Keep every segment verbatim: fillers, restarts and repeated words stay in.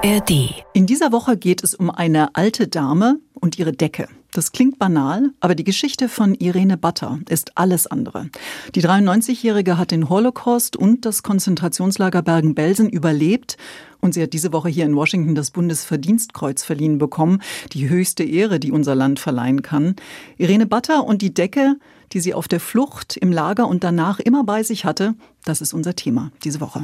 A R D. In dieser Woche geht es um eine alte Dame und ihre Decke. Das klingt banal, aber die Geschichte von Irene Butter ist alles andere. Die dreiundneunzigjährige hat den Holocaust und das Konzentrationslager Bergen-Belsen überlebt. Und sie hat diese Woche hier in Washington das Bundesverdienstkreuz verliehen bekommen. Die höchste Ehre, die unser Land verleihen kann. Irene Butter und die Decke, die sie auf der Flucht, im Lager und danach immer bei sich hatte, das ist unser Thema diese Woche.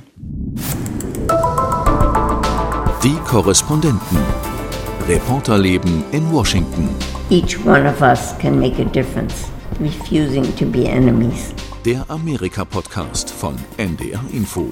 Die Korrespondenten. Reporterleben in Washington. Each one of us can make a difference, refusing to be enemies. Der Amerika-Podcast von N D R Info.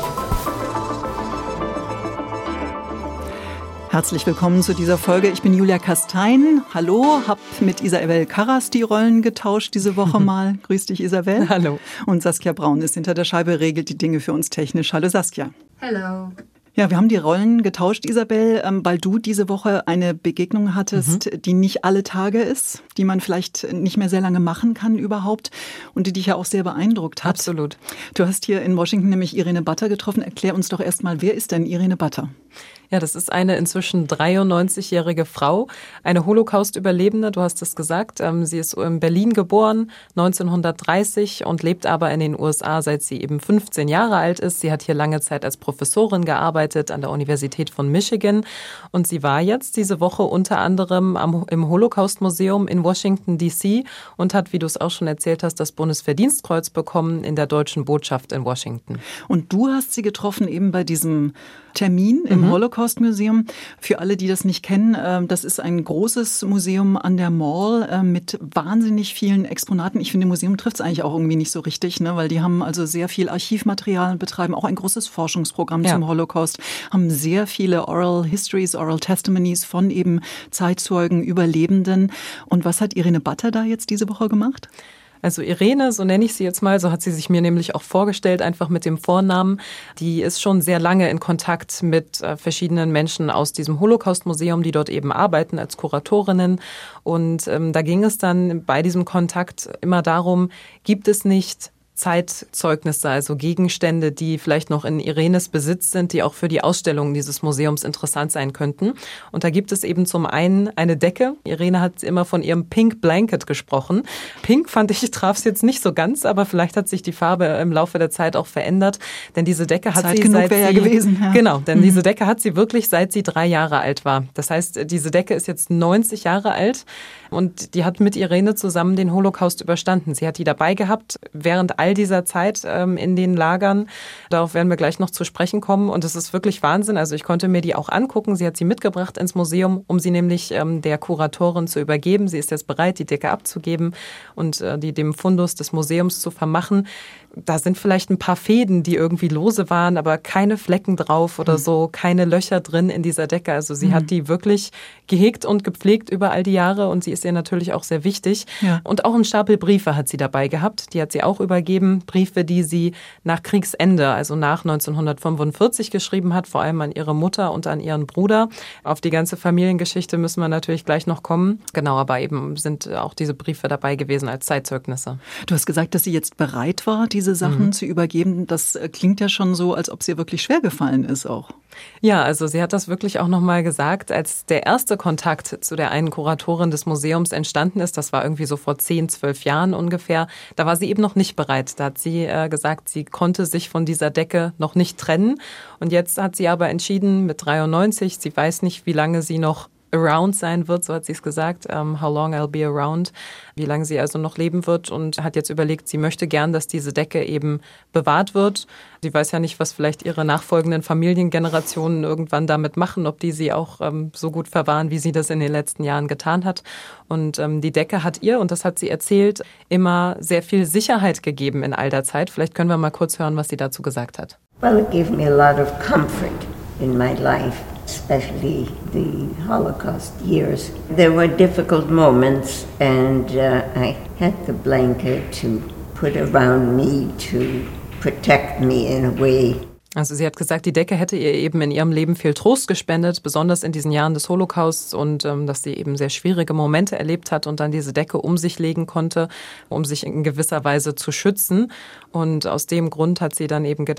Herzlich willkommen zu dieser Folge. Ich bin Julia Kastein. Hallo, hab mit Isabel Karras die Rollen getauscht diese Woche mal. Grüß dich, Isabel. Hallo. Und Saskia Braun ist hinter der Scheibe, regelt die Dinge für uns technisch. Hallo, Saskia. Hallo. Ja, wir haben die Rollen getauscht, Isabel, weil du diese Woche eine Begegnung hattest, mhm. die nicht alle Tage ist, die man vielleicht nicht mehr sehr lange machen kann überhaupt und die dich ja auch sehr beeindruckt hat. Absolut. Du hast hier in Washington nämlich Irene Butter getroffen. Erklär uns doch erstmal, wer ist denn Irene Butter? Ja, das ist eine inzwischen dreiundneunzigjährige Frau, eine Holocaust-Überlebende, du hast es gesagt. Sie ist in Berlin geboren, neunzehnhundertdreißig und lebt aber in den U S A, seit sie eben fünfzehn Jahre alt ist. Sie hat hier lange Zeit als Professorin gearbeitet an der Universität von Michigan und sie war jetzt diese Woche unter anderem am, im Holocaust-Museum in Washington D C und hat, wie du es auch schon erzählt hast, das Bundesverdienstkreuz bekommen in der Deutschen Botschaft in Washington. Und du hast sie getroffen eben bei diesem Termin im mhm. Holocaust-Museum. Für alle, die das nicht kennen, das ist ein großes Museum an der Mall mit wahnsinnig vielen Exponaten. Ich finde, Museum trifft es eigentlich auch irgendwie nicht so richtig, ne? Weil die haben also sehr viel Archivmaterial und betreiben auch ein großes Forschungsprogramm ja. zum Holocaust, haben sehr viele Oral Histories, Oral Testimonies von eben Zeitzeugen, Überlebenden. Und was hat Irene Butter da jetzt diese Woche gemacht? Also Irene, so nenne ich sie jetzt mal, so hat sie sich mir nämlich auch vorgestellt, einfach mit dem Vornamen. Die ist schon sehr lange in Kontakt mit äh, verschiedenen Menschen aus diesem Holocaust-Museum, die dort eben arbeiten als Kuratorinnen. Und ähm, da ging es dann bei diesem Kontakt immer darum, gibt es nicht Zeitzeugnisse, also Gegenstände, die vielleicht noch in Irenes Besitz sind, die auch für die Ausstellungen dieses Museums interessant sein könnten. Und da gibt es eben zum einen eine Decke. Irene hat immer von ihrem Pink Blanket gesprochen. Pink fand ich, traf es jetzt nicht so ganz, aber vielleicht hat sich die Farbe im Laufe der Zeit auch verändert, denn diese Decke hat Zeit sie genug seit wäre sie, ja gewesen. Ja. Genau, denn mhm. diese Decke hat sie wirklich seit sie drei Jahre alt war. Das heißt, diese Decke ist jetzt neunzig Jahre alt. Und die hat mit Irene zusammen den Holocaust überstanden. Sie hat die dabei gehabt während all dieser Zeit ähm, in den Lagern. Darauf werden wir gleich noch zu sprechen kommen. Und es ist wirklich Wahnsinn. Also ich konnte mir die auch angucken. Sie hat sie mitgebracht ins Museum, um sie nämlich ähm, der Kuratorin zu übergeben. Sie ist jetzt bereit, die Decke abzugeben und äh, die dem Fundus des Museums zu vermachen. Da sind vielleicht ein paar Fäden, die irgendwie lose waren, aber keine Flecken drauf oder so, keine Löcher drin in dieser Decke. Also sie mhm. hat die wirklich gehegt und gepflegt über all die Jahre und sie ist ihr natürlich auch sehr wichtig. Ja. Und auch einen Stapel Briefe hat sie dabei gehabt. Die hat sie auch übergeben. Briefe, die sie nach Kriegsende, also nach neunzehnhundertfünfundvierzig geschrieben hat, vor allem an ihre Mutter und an ihren Bruder. Auf die ganze Familiengeschichte müssen wir natürlich gleich noch kommen. Genau, aber eben sind auch diese Briefe dabei gewesen als Zeitzeugnisse. Du hast gesagt, dass sie jetzt bereit war, die diese Sachen mhm. zu übergeben. Das klingt ja schon so, als ob es ihr wirklich schwer gefallen ist auch. Ja, also sie hat das wirklich auch nochmal gesagt, als der erste Kontakt zu der einen Kuratorin des Museums entstanden ist, das war irgendwie so vor zehn, zwölf Jahren ungefähr, da war sie eben noch nicht bereit. Da hat sie äh, gesagt, sie konnte sich von dieser Decke noch nicht trennen. Und jetzt hat sie aber entschieden mit dreiundneunzig, sie weiß nicht, wie lange sie noch around sein wird, so hat sie es gesagt, um, how long I'll be around, wie lange sie also noch leben wird und hat jetzt überlegt, sie möchte gern, dass diese Decke eben bewahrt wird. Sie weiß ja nicht, was vielleicht ihre nachfolgenden Familiengenerationen irgendwann damit machen, ob die sie auch ähm, so gut verwahren, wie sie das in den letzten Jahren getan hat. Und ähm, die Decke hat ihr, und das hat sie erzählt, immer sehr viel Sicherheit gegeben in all der Zeit. Vielleicht können wir mal kurz hören, was sie dazu gesagt hat. Well, it gave me a lot of comfort in my life. Especially the Holocaust years. There were difficult moments and uh, I had the blanket to put around me to protect me in a way. Also sie hat gesagt, die Decke hätte ihr eben in ihrem Leben viel Trost gespendet, besonders in diesen Jahren des Holocausts und ähm, dass sie eben sehr schwierige Momente erlebt hat und dann diese Decke um sich legen konnte, um sich in gewisser Weise zu schützen. Und aus dem Grund hat sie dann eben gedacht,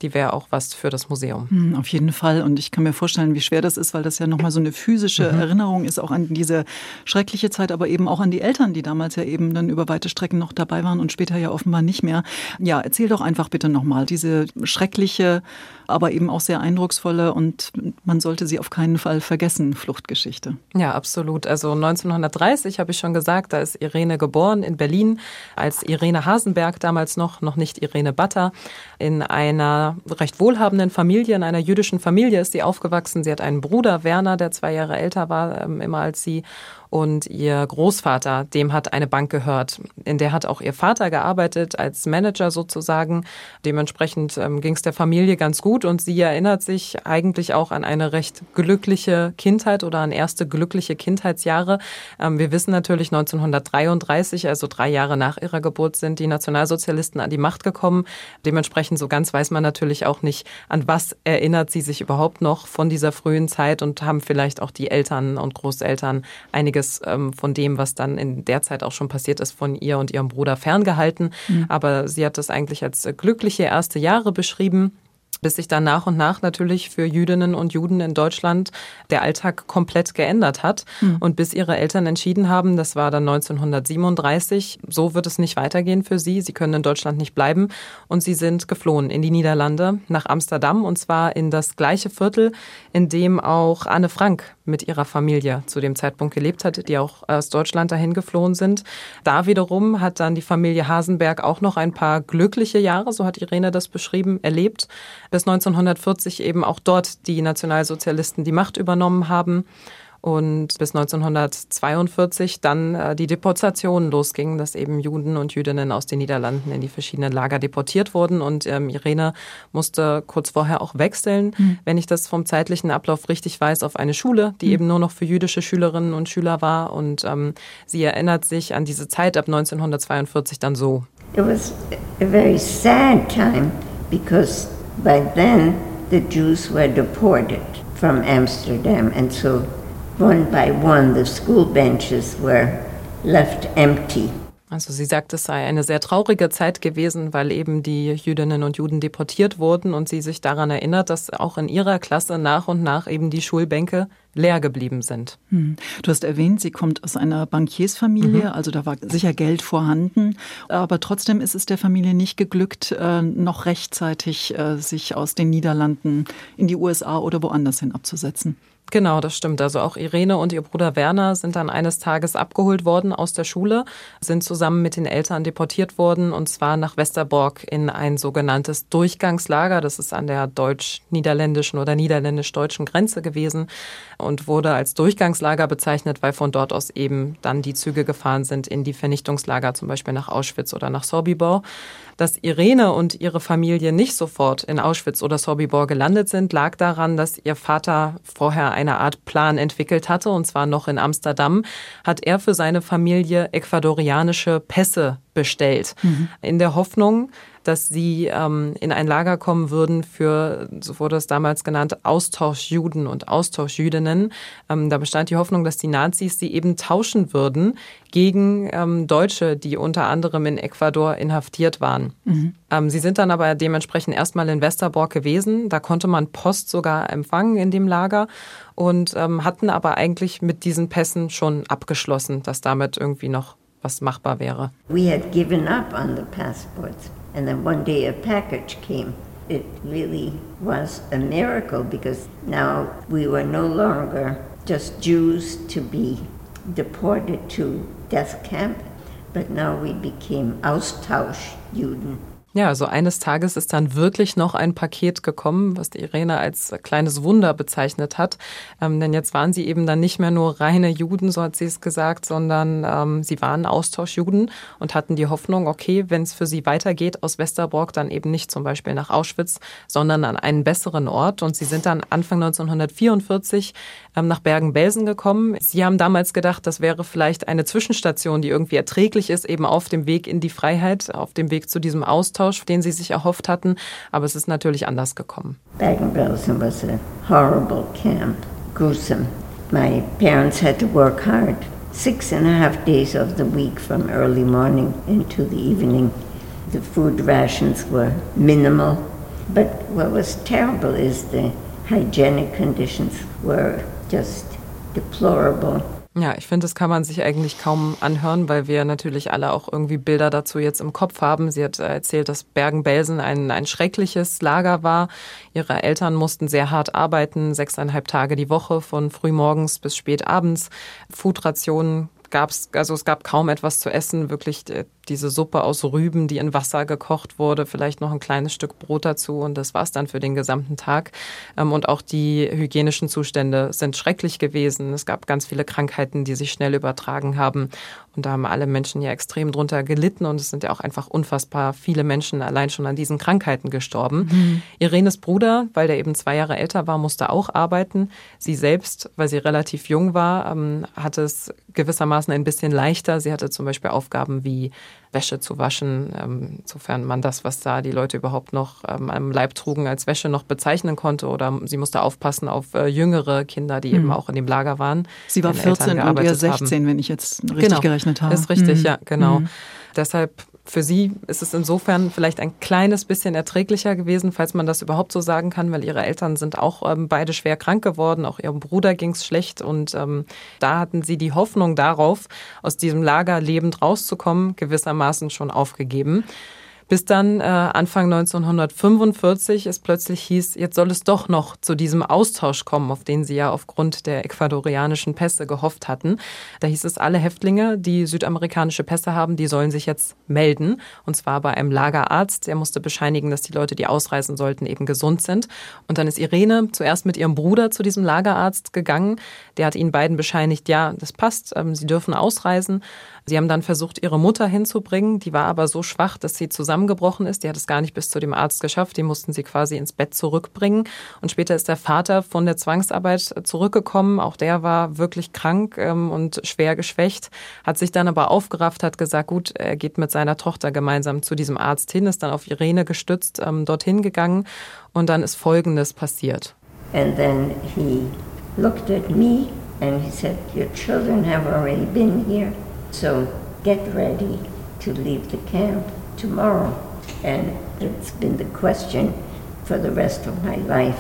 die wäre auch was für das Museum. Mhm, auf jeden Fall. Und ich kann mir vorstellen, wie schwer das ist, weil das ja nochmal so eine physische mhm. Erinnerung ist, auch an diese schreckliche Zeit, aber eben auch an die Eltern, die damals ja eben dann über weite Strecken noch dabei waren und später ja offenbar nicht mehr. Ja, erzähl doch einfach bitte nochmal diese schreckliche, aber eben auch sehr eindrucksvolle und man sollte sie auf keinen Fall vergessen, Fluchtgeschichte. Ja, absolut. Also neunzehnhundertdreißig habe ich schon gesagt, da ist Irene geboren in Berlin als Irene Hasenberg, damals noch, noch nicht Irene Batter. In einer recht wohlhabenden Familie, in einer jüdischen Familie ist sie aufgewachsen. Sie hat einen Bruder, Werner, der zwei Jahre älter war, ähm, immer als sie. Und ihr Großvater, dem hat eine Bank gehört. In der hat auch ihr Vater gearbeitet, als Manager sozusagen. Dementsprechend ähm, ging es der Familie ganz gut und sie erinnert sich eigentlich auch an eine recht glückliche Kindheit oder an erste glückliche Kindheitsjahre. Ähm, wir wissen natürlich, neunzehnhundertdreiunddreißig, also drei Jahre nach ihrer Geburt, sind die Nationalsozialisten an die Macht gekommen. Dementsprechend so ganz weiß man natürlich auch nicht, an was erinnert sie sich überhaupt noch von dieser frühen Zeit und haben vielleicht auch die Eltern und Großeltern einiges von dem, was dann in der Zeit auch schon passiert ist, von ihr und ihrem Bruder ferngehalten. Mhm. Aber sie hat das eigentlich als glückliche erste Jahre beschrieben, bis sich dann nach und nach natürlich für Jüdinnen und Juden in Deutschland der Alltag komplett geändert hat. Mhm. Und bis ihre Eltern entschieden haben, das war dann neunzehnhundertsiebenunddreißig, so wird es nicht weitergehen für sie, sie können in Deutschland nicht bleiben. Und sie sind geflohen in die Niederlande, nach Amsterdam, und zwar in das gleiche Viertel, in dem auch Anne Frank mit ihrer Familie zu dem Zeitpunkt gelebt hat, die auch aus Deutschland dahin geflohen sind. Da wiederum hat dann die Familie Hasenberg auch noch ein paar glückliche Jahre, so hat Irene das beschrieben, erlebt, bis neunzehnhundertvierzig eben auch dort die Nationalsozialisten die Macht übernommen haben. Und bis neunzehnhundertzweiundvierzig dann äh, die Deportationen losgingen, dass eben Juden und Jüdinnen aus den Niederlanden in die verschiedenen Lager deportiert wurden. Und ähm, Irene musste kurz vorher auch wechseln, mhm. wenn ich das vom zeitlichen Ablauf richtig weiß, auf eine Schule, die mhm. eben nur noch für jüdische Schülerinnen und Schüler war. Und ähm, sie erinnert sich an diese Zeit ab neunzehnhundertzweiundvierzig dann so. It was a very sad time because by then the Jews were deported from Amsterdam and so one by one, the school benches were left empty. Also sie sagt, es sei eine sehr traurige Zeit gewesen, weil eben die Jüdinnen und Juden deportiert wurden und sie sich daran erinnert, dass auch in ihrer Klasse nach und nach eben die Schulbänke leer geblieben sind. Hm. Du hast erwähnt, sie kommt aus einer Bankiersfamilie, mhm. also da war sicher Geld vorhanden, aber trotzdem ist es der Familie nicht geglückt, noch rechtzeitig sich aus den Niederlanden in die U S A oder woanders hin abzusetzen. Genau, das stimmt. Also auch Irene und ihr Bruder Werner sind dann eines Tages abgeholt worden aus der Schule, sind zusammen mit den Eltern deportiert worden und zwar nach Westerbork in ein sogenanntes Durchgangslager. Das ist an der deutsch-niederländischen oder niederländisch-deutschen Grenze gewesen und wurde als Durchgangslager bezeichnet, weil von dort aus eben dann die Züge gefahren sind in die Vernichtungslager, zum Beispiel nach Auschwitz oder nach Sobibor. Dass Irene und ihre Familie nicht sofort in Auschwitz oder Sobibor gelandet sind, lag daran, dass ihr Vater vorher eine Art Plan entwickelt hatte, und zwar noch in Amsterdam, hat er für seine Familie ecuadorianische Pässe bestellt, mhm. in der Hoffnung, dass sie ähm, in ein Lager kommen würden für, so wurde es damals genannt, Austauschjuden und Austauschjüdinnen. Ähm, da bestand die Hoffnung, dass die Nazis sie eben tauschen würden gegen ähm, Deutsche, die unter anderem in Ecuador inhaftiert waren. Mhm. Ähm, sie sind dann aber dementsprechend erstmal in Westerbork gewesen. Da konnte man Post sogar empfangen in dem Lager und ähm, hatten aber eigentlich mit diesen Pässen schon abgeschlossen, dass damit irgendwie noch was machbar wäre. We had given up on the passports. And then one day a package came. It really was a miracle because now we were no longer just Jews to be deported to death camp, but now we became Austauschjuden. Ja, also eines Tages ist dann wirklich noch ein Paket gekommen, was die Irene als kleines Wunder bezeichnet hat. Ähm, denn jetzt waren sie eben dann nicht mehr nur reine Juden, so hat sie es gesagt, sondern ähm, sie waren Austauschjuden und hatten die Hoffnung, okay, wenn es für sie weitergeht aus Westerbork, dann eben nicht zum Beispiel nach Auschwitz, sondern an einen besseren Ort. Und sie sind dann Anfang neunzehnhundertvierundvierzig ähm, nach Bergen-Belsen gekommen. Sie haben damals gedacht, das wäre vielleicht eine Zwischenstation, die irgendwie erträglich ist, eben auf dem Weg in die Freiheit, auf dem Weg zu diesem Austausch, den sie sich erhofft hatten, aber es ist natürlich anders gekommen. Bergen-Belsen was a horrible camp, gruesome. My parents had to work hard, six and a half days of the week from early morning into the evening. The food rations were minimal But what was terrible is the hygienic conditions were just deplorable. Ja, ich finde, das kann man sich eigentlich kaum anhören, weil wir natürlich alle auch irgendwie Bilder dazu jetzt im Kopf haben. Sie hat erzählt, dass Bergen-Belsen ein, ein schreckliches Lager war. Ihre Eltern mussten sehr hart arbeiten, sechseinhalb Tage die Woche, von frühmorgens bis spät abends. Foodrationen gab's, also es gab kaum etwas zu essen, wirklich diese Suppe aus Rüben, die in Wasser gekocht wurde, vielleicht noch ein kleines Stück Brot dazu und das war's dann für den gesamten Tag. Und auch die hygienischen Zustände sind schrecklich gewesen. Es gab ganz viele Krankheiten, die sich schnell übertragen haben und da haben alle Menschen ja extrem drunter gelitten und es sind ja auch einfach unfassbar viele Menschen allein schon an diesen Krankheiten gestorben. Mhm. Irenes Bruder, weil der eben zwei Jahre älter war, musste auch arbeiten. Sie selbst, weil sie relativ jung war, hatte es gewissermaßen ein bisschen leichter. Sie hatte zum Beispiel Aufgaben wie Wäsche zu waschen, ähm, sofern man das, was da die Leute überhaupt noch ähm, am Leib trugen, als Wäsche noch bezeichnen konnte. Oder sie musste aufpassen auf äh, jüngere Kinder, die mhm. eben auch in dem Lager waren. Sie war vierzehn und ihr sechzehn, haben. Wenn ich jetzt richtig genau. gerechnet habe. Ist richtig, mhm. ja, genau. Mhm. Deshalb für sie ist es insofern vielleicht ein kleines bisschen erträglicher gewesen, falls man das überhaupt so sagen kann, weil ihre Eltern sind auch ähm, beide schwer krank geworden, auch ihrem Bruder ging es schlecht und ähm, da hatten sie die Hoffnung darauf, aus diesem Lager lebend rauszukommen, gewissermaßen schon aufgegeben. Bis dann äh, Anfang neunzehnhundertfünfundvierzig es plötzlich hieß, jetzt soll es doch noch zu diesem Austausch kommen, auf den sie ja aufgrund der ecuadorianischen Pässe gehofft hatten. Da hieß es, alle Häftlinge, die südamerikanische Pässe haben, die sollen sich jetzt melden. Und zwar bei einem Lagerarzt. Der musste bescheinigen, dass die Leute, die ausreisen sollten, eben gesund sind. Und dann ist Irene zuerst mit ihrem Bruder zu diesem Lagerarzt gegangen. Der hat ihnen beiden bescheinigt, ja, das passt, ähm, sie dürfen ausreisen. Sie haben dann versucht, ihre Mutter hinzubringen. Die war aber so schwach, dass sie zusammengebrochen ist. Die hat es gar nicht bis zu dem Arzt geschafft. Die mussten sie quasi ins Bett zurückbringen. Und später ist der Vater von der Zwangsarbeit zurückgekommen. Auch der war wirklich krank und schwer geschwächt. Hat sich dann aber aufgerafft, hat gesagt, gut, er geht mit seiner Tochter gemeinsam zu diesem Arzt hin, ist dann auf Irene gestützt, ähm, dorthin gegangen. Und dann ist Folgendes passiert. And then he looked at me and he said, your children have already been here. So get ready to leave the camp tomorrow. And it's been the question for the rest of my life.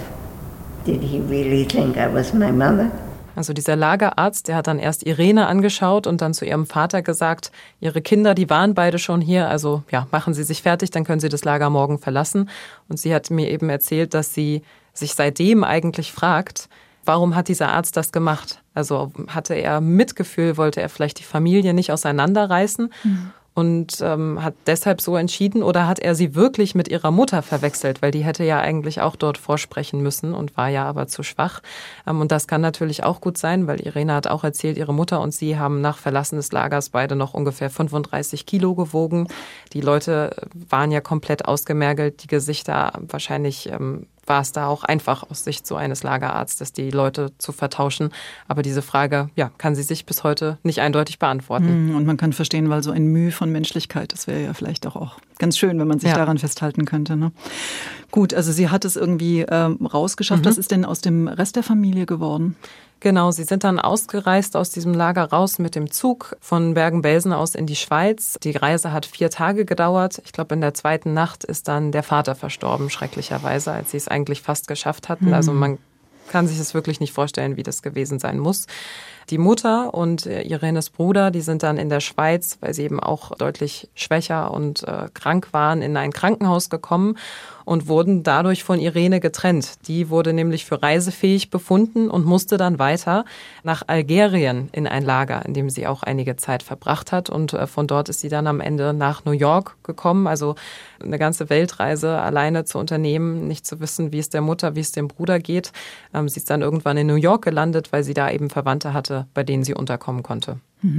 Did he really think I was my mother? Also dieser Lagerarzt, der hat dann erst Irene angeschaut und dann zu ihrem Vater gesagt, ihre Kinder, die waren beide schon hier, also ja, machen Sie sich fertig, dann können Sie das Lager morgen verlassen. Und sie hat mir eben erzählt, dass sie sich seitdem eigentlich fragt, warum hat dieser Arzt das gemacht? Also hatte er Mitgefühl, wollte er vielleicht die Familie nicht auseinanderreißen mhm. und ähm, hat deshalb so entschieden oder hat er sie wirklich mit ihrer Mutter verwechselt, weil die hätte ja eigentlich auch dort vorsprechen müssen und war ja aber zu schwach. Ähm, und das kann natürlich auch gut sein, weil Irene hat auch erzählt, ihre Mutter und sie haben nach Verlassen des Lagers beide noch ungefähr fünfunddreißig Kilo gewogen. Die Leute waren ja komplett ausgemergelt, die Gesichter wahrscheinlich ähm, war es da auch einfach aus Sicht so eines Lagerarztes, die Leute zu vertauschen. Aber diese Frage, ja, kann sie sich bis heute nicht eindeutig beantworten. Und man kann verstehen, weil so ein Mühe von Menschlichkeit, das wäre ja vielleicht auch, auch ganz schön, wenn man sich ja. daran festhalten könnte. Ne? Gut, also sie hat es irgendwie äh, rausgeschafft. Mhm. Was ist denn aus dem Rest der Familie geworden? Genau, sie sind dann ausgereist aus diesem Lager raus mit dem Zug von Bergen-Belsen aus in die Schweiz. Die Reise hat vier Tage gedauert. Ich glaube, in der zweiten Nacht ist dann der Vater verstorben, schrecklicherweise, als sie es eigentlich fast geschafft hatten. Mhm. Also man kann sich das wirklich nicht vorstellen, wie das gewesen sein muss. Die Mutter und Irenes Bruder, die sind dann in der Schweiz, weil sie eben auch deutlich schwächer und äh, krank waren, in ein Krankenhaus gekommen und wurden dadurch von Irene getrennt. Die wurde nämlich für reisefähig befunden und musste dann weiter nach Algerien in ein Lager, in dem sie auch einige Zeit verbracht hat. Und äh, von dort ist sie dann am Ende nach New York gekommen. Also eine ganze Weltreise alleine zu unternehmen, nicht zu wissen, wie es der Mutter, wie es dem Bruder geht. Ähm, sie ist dann irgendwann in New York gelandet, weil sie da eben Verwandte hatte, bei denen sie unterkommen konnte.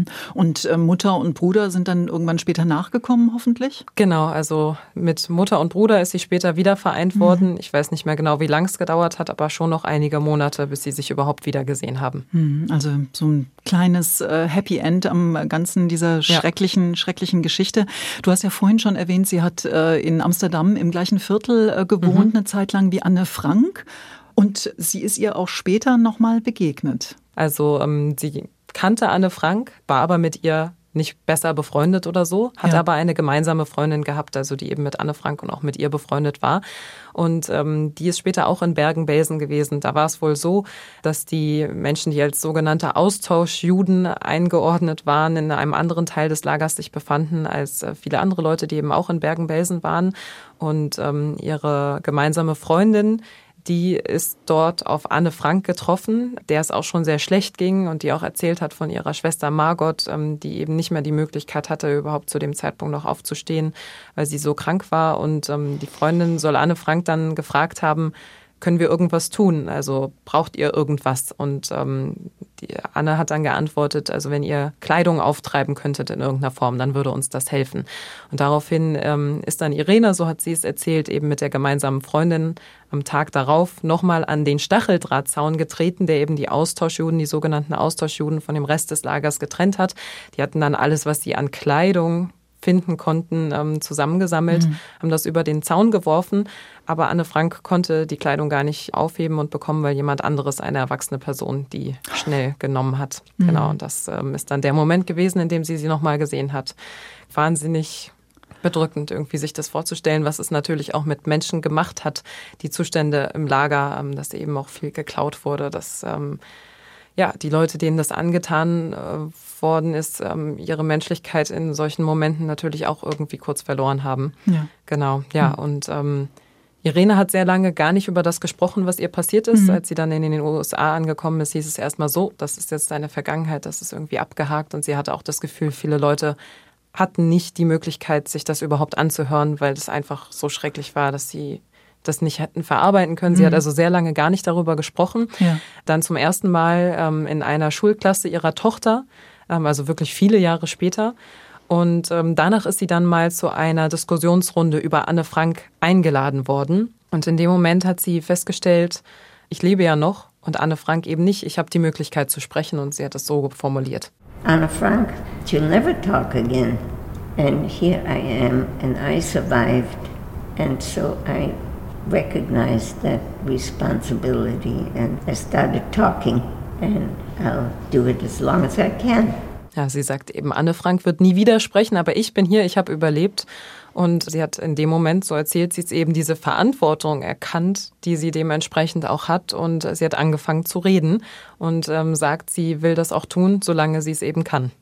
Und Mutter und Bruder sind dann irgendwann später nachgekommen, hoffentlich? Genau, also mit Mutter und Bruder ist sie später wieder vereint worden. Mhm. Ich weiß nicht mehr genau, wie lang es gedauert hat, aber schon noch einige Monate, bis sie sich überhaupt wieder gesehen haben. Also so ein kleines äh, Happy End am Ganzen dieser schrecklichen, ja. schrecklichen Geschichte. Du hast ja vorhin schon erwähnt, sie hat äh, in Amsterdam im gleichen Viertel äh, gewohnt, mhm. eine Zeit lang wie Anne Frank. Und sie ist ihr auch später nochmal begegnet. Also ähm, sie kannte Anne Frank, war aber mit ihr nicht besser befreundet oder so, hat ja. aber eine gemeinsame Freundin gehabt, also die eben mit Anne Frank und auch mit ihr befreundet war. Und ähm, die ist später auch in Bergen-Belsen gewesen. Da war es wohl so, dass die Menschen, die als sogenannte Austauschjuden eingeordnet waren, in einem anderen Teil des Lagers sich befanden als äh, viele andere Leute, die eben auch in Bergen-Belsen waren. Und ähm, ihre gemeinsame Freundin, die ist dort auf Anne Frank getroffen, der es auch schon sehr schlecht ging und die auch erzählt hat von ihrer Schwester Margot, die eben nicht mehr die Möglichkeit hatte, überhaupt zu dem Zeitpunkt noch aufzustehen, weil sie so krank war. Und die Freundin soll Anne Frank dann gefragt haben, können wir irgendwas tun? Also braucht ihr irgendwas? Und ähm, die Anne hat dann geantwortet, also wenn ihr Kleidung auftreiben könntet in irgendeiner Form, dann würde uns das helfen. Und daraufhin ähm, ist dann Irene, so hat sie es erzählt, eben mit der gemeinsamen Freundin am Tag darauf nochmal an den Stacheldrahtzaun getreten, der eben die Austauschjuden, die sogenannten Austauschjuden von dem Rest des Lagers getrennt hat. Die hatten dann alles, was sie an Kleidung finden konnten, ähm, zusammengesammelt, mhm. haben das über den Zaun geworfen. Aber Anne Frank konnte die Kleidung gar nicht aufheben und bekommen, weil jemand anderes, eine erwachsene Person, die schnell genommen hat. Mhm. Genau, und das ähm, ist dann der Moment gewesen, in dem sie sie nochmal gesehen hat. Wahnsinnig bedrückend, irgendwie sich das vorzustellen, was es natürlich auch mit Menschen gemacht hat, die Zustände im Lager, ähm, dass eben auch viel geklaut wurde, dass ähm, ja, die Leute, denen das angetan äh, worden ist, ähm, ihre Menschlichkeit in solchen Momenten natürlich auch irgendwie kurz verloren haben. Ja. Genau, ja. Mhm. Und ähm, Irene hat sehr lange gar nicht über das gesprochen, was ihr passiert ist. Mhm. Als sie dann in den U S A angekommen ist, hieß es erstmal so, das ist jetzt deine Vergangenheit, das ist irgendwie abgehakt. Und sie hatte auch das Gefühl, viele Leute hatten nicht die Möglichkeit, sich das überhaupt anzuhören, weil das einfach so schrecklich war, dass sie das nicht hätten verarbeiten können. Sie mhm. hat also sehr lange gar nicht darüber gesprochen. Ja. Dann zum ersten Mal ähm, in einer Schulklasse ihrer Tochter, ähm, also wirklich viele Jahre später. Und ähm, danach ist sie dann mal zu einer Diskussionsrunde über Anne Frank eingeladen worden. Und in dem Moment hat sie festgestellt, ich lebe ja noch und Anne Frank eben nicht. Ich habe die Möglichkeit zu sprechen und sie hat es so formuliert. Anne Frank, she'll never talk again. And here I am and I survived. And so I recognized that responsibility and I started talking and I'll do it as long as I can. Ja, sie sagt eben, Anne Frank wird nie wieder sprechen, aber ich bin hier, ich habe überlebt. Und sie hat in dem Moment, so erzählt sie es eben, diese Verantwortung erkannt, die sie dementsprechend auch hat. Und sie hat angefangen zu reden und ähm, sagt, sie will das auch tun, solange sie es eben kann.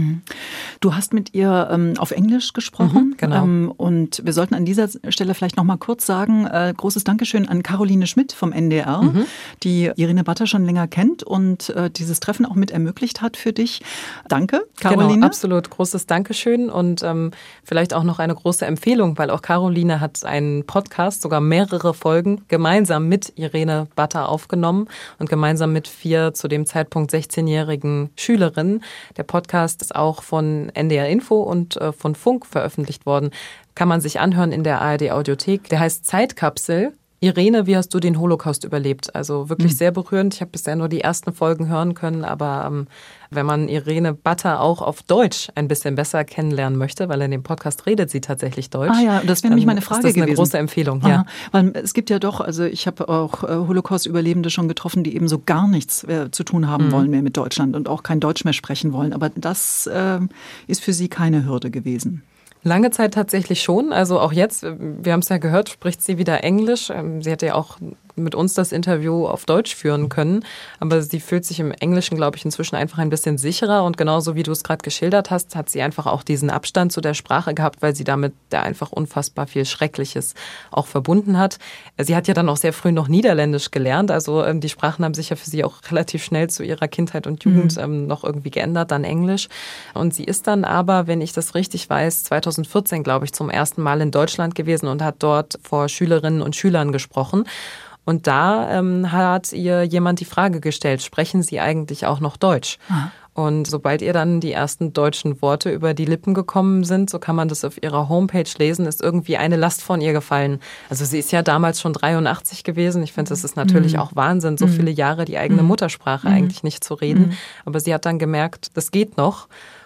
Du hast mit ihr ähm, auf Englisch gesprochen. Mhm, genau. Ähm, und wir sollten an dieser Stelle vielleicht noch mal kurz sagen, äh, großes Dankeschön an Caroline Schmidt vom N D R, mhm. die Irene Batter schon länger kennt und äh, dieses Treffen auch mit ermöglicht hat für dich. Danke, Caroline. Genau, absolut. Großes Dankeschön und ähm, vielleicht auch noch eine große Empfehlung, weil auch Caroline hat einen Podcast, sogar mehrere Folgen, gemeinsam mit Irene Batter aufgenommen und gemeinsam mit vier zu dem Zeitpunkt sechzehnjährigen Schülerinnen. Der Podcast ist auch von N D R Info und äh, von Funk veröffentlicht worden. Kann man sich anhören in der A R D Audiothek. Der heißt Zeitkapsel. Irene, wie hast du den Holocaust überlebt? Also wirklich mhm. sehr berührend. Ich habe bisher nur die ersten Folgen hören können, aber ähm, wenn man Irene Batter auch auf Deutsch ein bisschen besser kennenlernen möchte, weil in dem Podcast redet sie tatsächlich Deutsch. Ah ja, das wäre nämlich meine Frage gewesen. Das ist eine große Empfehlung, Aha, ja. Weil es gibt ja doch, also ich habe auch äh, Holocaust-Überlebende schon getroffen, die eben so gar nichts äh, zu tun haben mhm. wollen mehr mit Deutschland und auch kein Deutsch mehr sprechen wollen. Aber das äh, ist für sie keine Hürde gewesen. Lange Zeit tatsächlich schon. Also auch jetzt, wir haben es ja gehört, spricht sie wieder Englisch. Sie hätte ja auch mit uns das Interview auf Deutsch führen können. Aber sie fühlt sich im Englischen, glaube ich, inzwischen einfach ein bisschen sicherer. Und genauso wie du es gerade geschildert hast, hat sie einfach auch diesen Abstand zu der Sprache gehabt, weil sie damit da einfach unfassbar viel Schreckliches auch verbunden hat. Sie hat ja dann auch sehr früh noch Niederländisch gelernt. Also die Sprachen haben sich ja für sie auch relativ schnell zu ihrer Kindheit und Jugend mhm. noch irgendwie geändert, dann Englisch. Und sie ist dann aber, wenn ich das richtig weiß, zweitausendvierzehn, glaube ich, zum ersten Mal in Deutschland gewesen und hat dort vor Schülerinnen und Schülern gesprochen. Und da ähm, hat ihr jemand die Frage gestellt, sprechen Sie eigentlich auch noch Deutsch? Aha. Und sobald ihr dann die ersten deutschen Worte über die Lippen gekommen sind, so kann man das auf ihrer Homepage lesen, ist irgendwie eine Last von ihr gefallen. Also sie ist ja damals schon dreiundachtzig gewesen. Ich finde, das ist natürlich mhm. auch Wahnsinn, so viele Jahre die eigene Muttersprache mhm. eigentlich nicht zu reden. Mhm. Aber sie hat dann gemerkt, das geht noch.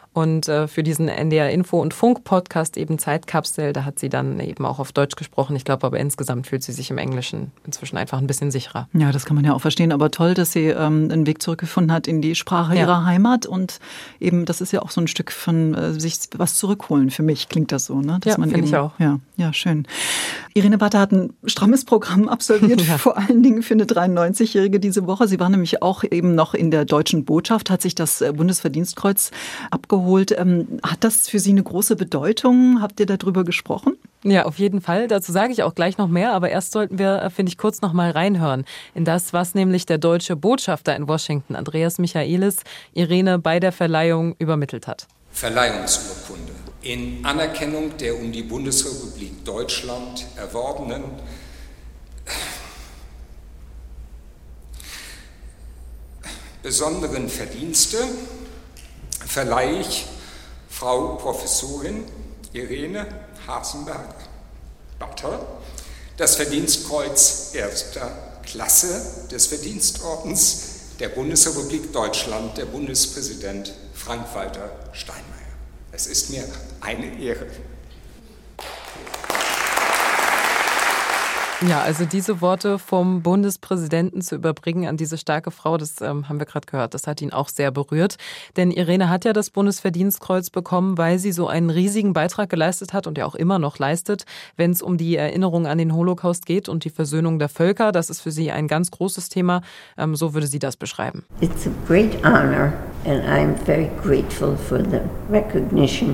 Und äh, für diesen N D R Info und Funk Podcast eben Zeitkapsel, da hat sie dann eben auch auf Deutsch gesprochen. Ich glaube aber insgesamt fühlt sie sich im Englischen inzwischen einfach ein bisschen sicherer. Ja, das kann man ja auch verstehen. Aber toll, dass sie ähm, einen Weg zurückgefunden hat in die Sprache ja. ihrer Heimat. Und eben, das ist ja auch so ein Stück von äh, sich was zurückholen. Für mich klingt das so, ne? Dass ja, man finde ich auch. Ja, ja, schön. Irene Batter hat ein strammes Programm absolviert, ja. vor allen Dingen für eine dreiundneunzigjährige diese Woche. Sie war nämlich auch eben noch in der Deutschen Botschaft, hat sich das Bundesverdienstkreuz abgeholt. Ähm, hat das für Sie eine große Bedeutung? Habt ihr darüber gesprochen? Ja, auf jeden Fall. Dazu sage ich auch gleich noch mehr. Aber erst sollten wir, finde ich, kurz noch mal reinhören in das, was nämlich der deutsche Botschafter in Washington, Andreas Michaelis, Irene bei der Verleihung übermittelt hat. Verleihungsurkunde. In Anerkennung der um die Bundesrepublik Deutschland erworbenen besonderen Verdienste verleihe ich Frau Professorin Irene Hasenberg-Batter das Verdienstkreuz erster Klasse des Verdienstordens der Bundesrepublik Deutschland, der Bundespräsident Frank-Walter Steinmeier. Es ist mir eine Ehre. Ja, also diese Worte vom Bundespräsidenten zu überbringen an diese starke Frau, das ähm, haben wir gerade gehört, das hat ihn auch sehr berührt. Denn Irene hat ja das Bundesverdienstkreuz bekommen, weil sie so einen riesigen Beitrag geleistet hat und ja auch immer noch leistet, wenn es um die Erinnerung an den Holocaust geht und die Versöhnung der Völker. Das ist für sie ein ganz großes Thema. Ähm, so würde sie das beschreiben. It's a great honor and I'm very grateful for the recognition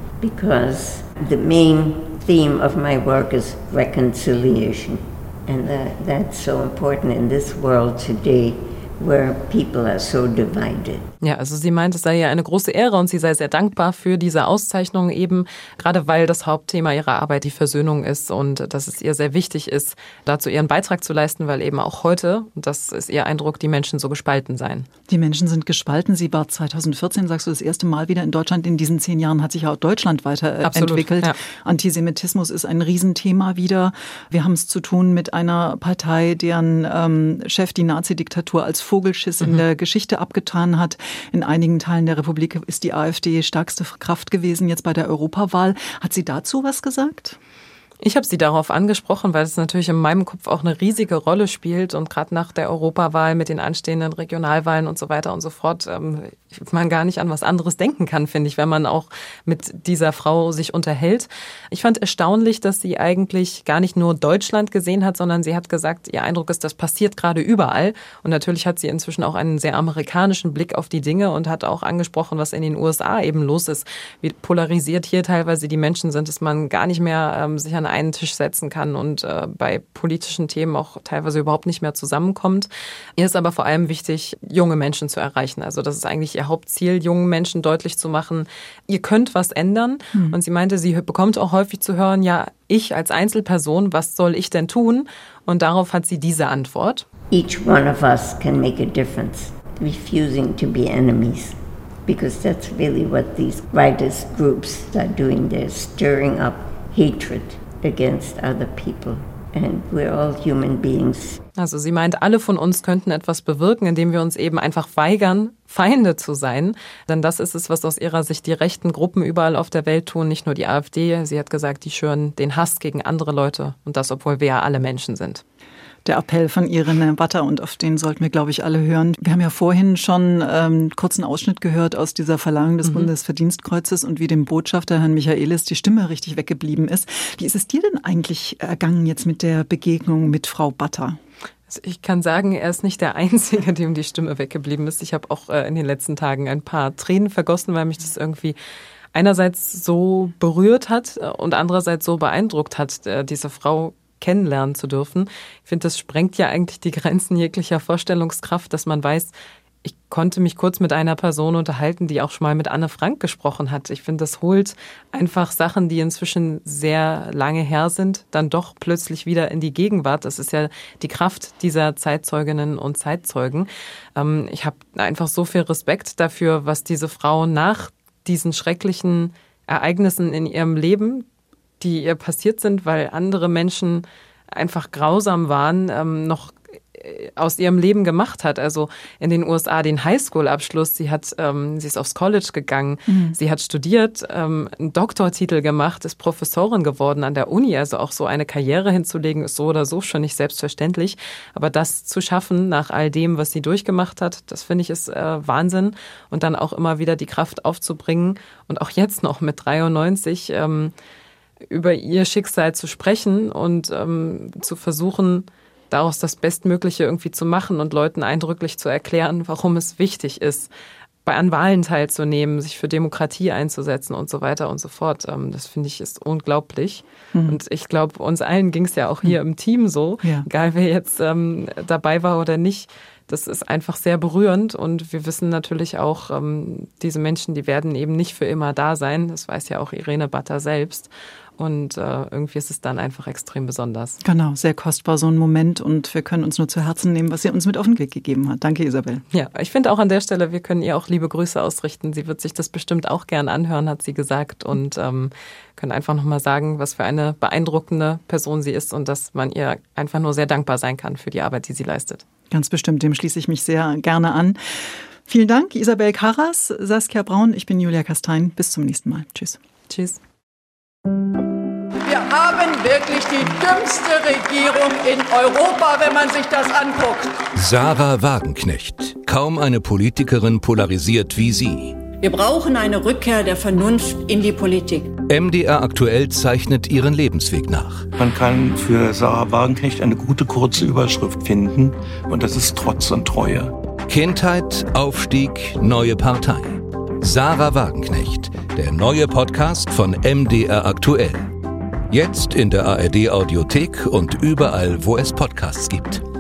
because the main theme of my work is reconciliation, and that, that's so important in this world today where people are so divided. Ja, also sie meint, es sei ja eine große Ehre und sie sei sehr dankbar für diese Auszeichnung eben, gerade weil das Hauptthema ihrer Arbeit die Versöhnung ist und dass es ihr sehr wichtig ist, dazu ihren Beitrag zu leisten, weil eben auch heute, und das ist ihr Eindruck, die Menschen so gespalten seien. Die Menschen sind gespalten. Sie war zweitausendvierzehn, sagst du, das erste Mal wieder in Deutschland. In diesen zehn Jahren hat sich auch Deutschland weiterentwickelt. Ja. Antisemitismus ist ein Riesenthema wieder. Wir haben es zu tun mit einer Partei, deren ähm, Chef die Nazi-Diktatur als Vogelschiss mhm. in der Geschichte abgetan hat. In einigen Teilen der Republik ist die AfD stärkste Kraft gewesen, jetzt bei der Europawahl. Hat sie dazu was gesagt? Ich habe sie darauf angesprochen, weil es natürlich in meinem Kopf auch eine riesige Rolle spielt und gerade nach der Europawahl mit den anstehenden Regionalwahlen und so weiter und so fort ähm, man gar nicht an was anderes denken kann, finde ich, wenn man auch mit dieser Frau sich unterhält. Ich fand erstaunlich, dass sie eigentlich gar nicht nur Deutschland gesehen hat, sondern sie hat gesagt, ihr Eindruck ist, das passiert gerade überall. Und natürlich hat sie inzwischen auch einen sehr amerikanischen Blick auf die Dinge und hat auch angesprochen, was in den U S A eben los ist, wie polarisiert hier teilweise die Menschen sind, dass man gar nicht mehr ähm, sich an einen Tisch setzen kann und äh, bei politischen Themen auch teilweise überhaupt nicht mehr zusammenkommt. Ihr ist aber vor allem wichtig, junge Menschen zu erreichen. Also das ist eigentlich ihr Hauptziel, jungen Menschen deutlich zu machen, ihr könnt was ändern. Mhm. Und sie meinte, sie bekommt auch häufig zu hören, ja, ich als Einzelperson, was soll ich denn tun? Und darauf hat sie diese Antwort. Each one of us can make a difference, refusing to be enemies. Because that's really what these rightist groups are doing. They're stirring up hatred against other people. And we're all human beings. Also sie meint, alle von uns könnten etwas bewirken, indem wir uns eben einfach weigern, Feinde zu sein. Denn das ist es, was aus ihrer Sicht die rechten Gruppen überall auf der Welt tun, nicht nur die AfD. Sie hat gesagt, die schüren den Hass gegen andere Leute. Und das, obwohl wir ja alle Menschen sind. Der Appell von Irene Batter, und auf den sollten wir, glaube ich, alle hören. Wir haben ja vorhin schon ähm, einen kurzen Ausschnitt gehört aus dieser Verleihung des mhm. Bundesverdienstkreuzes und wie dem Botschafter Herrn Michaelis die Stimme richtig weggeblieben ist. Wie ist es dir denn eigentlich ergangen jetzt mit der Begegnung mit Frau Batter? Also ich kann sagen, er ist nicht der Einzige, dem die Stimme weggeblieben ist. Ich habe auch äh, in den letzten Tagen ein paar Tränen vergossen, weil mich das irgendwie einerseits so berührt hat und andererseits so beeindruckt hat, äh, diese Frau kennenlernen zu dürfen. Ich finde, das sprengt ja eigentlich die Grenzen jeglicher Vorstellungskraft, dass man weiß, ich konnte mich kurz mit einer Person unterhalten, die auch schon mal mit Anne Frank gesprochen hat. Ich finde, das holt einfach Sachen, die inzwischen sehr lange her sind, dann doch plötzlich wieder in die Gegenwart. Das ist ja die Kraft dieser Zeitzeuginnen und Zeitzeugen. Ich habe einfach so viel Respekt dafür, was diese Frau nach diesen schrecklichen Ereignissen in ihrem Leben, die ihr passiert sind, weil andere Menschen einfach grausam waren, ähm, noch aus ihrem Leben gemacht hat. Also in den U S A den Highschool-Abschluss, sie hat, ähm, sie ist aufs College gegangen, mhm. sie hat studiert, ähm, einen Doktortitel gemacht, ist Professorin geworden an der Uni. Also auch so eine Karriere hinzulegen, ist so oder so schon nicht selbstverständlich. Aber das zu schaffen nach all dem, was sie durchgemacht hat, das finde ich ist äh, Wahnsinn. Und dann auch immer wieder die Kraft aufzubringen und auch jetzt noch mit dreiundneunzig ähm, über ihr Schicksal zu sprechen und ähm, zu versuchen, daraus das Bestmögliche irgendwie zu machen und Leuten eindrücklich zu erklären, warum es wichtig ist, bei an Wahlen teilzunehmen, sich für Demokratie einzusetzen und so weiter und so fort. Das finde ich ist unglaublich. Mhm. Und ich glaube, uns allen ging es ja auch hier mhm. im Team so, ja. egal wer jetzt ähm, dabei war oder nicht. Das ist einfach sehr berührend und wir wissen natürlich auch, ähm, diese Menschen, die werden eben nicht für immer da sein. Das weiß ja auch Irene Batter selbst. Und äh, irgendwie ist es dann einfach extrem besonders. Genau, sehr kostbar so ein Moment und wir können uns nur zu Herzen nehmen, was sie uns mit auf den Weg gegeben hat. Danke, Isabel. Ja, ich finde auch an der Stelle, wir können ihr auch liebe Grüße ausrichten. Sie wird sich das bestimmt auch gern anhören, hat sie gesagt und ähm, können einfach nochmal sagen, was für eine beeindruckende Person sie ist und dass man ihr einfach nur sehr dankbar sein kann für die Arbeit, die sie leistet. Ganz bestimmt, dem schließe ich mich sehr gerne an. Vielen Dank, Isabel Karras, Saskia Braun. Ich bin Julia Kastein. Bis zum nächsten Mal. Tschüss. Tschüss. Wir haben wirklich die dümmste Regierung in Europa, wenn man sich das anguckt. Sahra Wagenknecht. Kaum eine Politikerin polarisiert wie sie. Wir brauchen eine Rückkehr der Vernunft in die Politik. M D R aktuell zeichnet ihren Lebensweg nach. Man kann für Sahra Wagenknecht eine gute kurze Überschrift finden und das ist Trotz und Treue. Kindheit, Aufstieg, neue Partei. Sahra Wagenknecht, der neue Podcast von M D R aktuell. Jetzt in der A R D Audiothek und überall, wo es Podcasts gibt.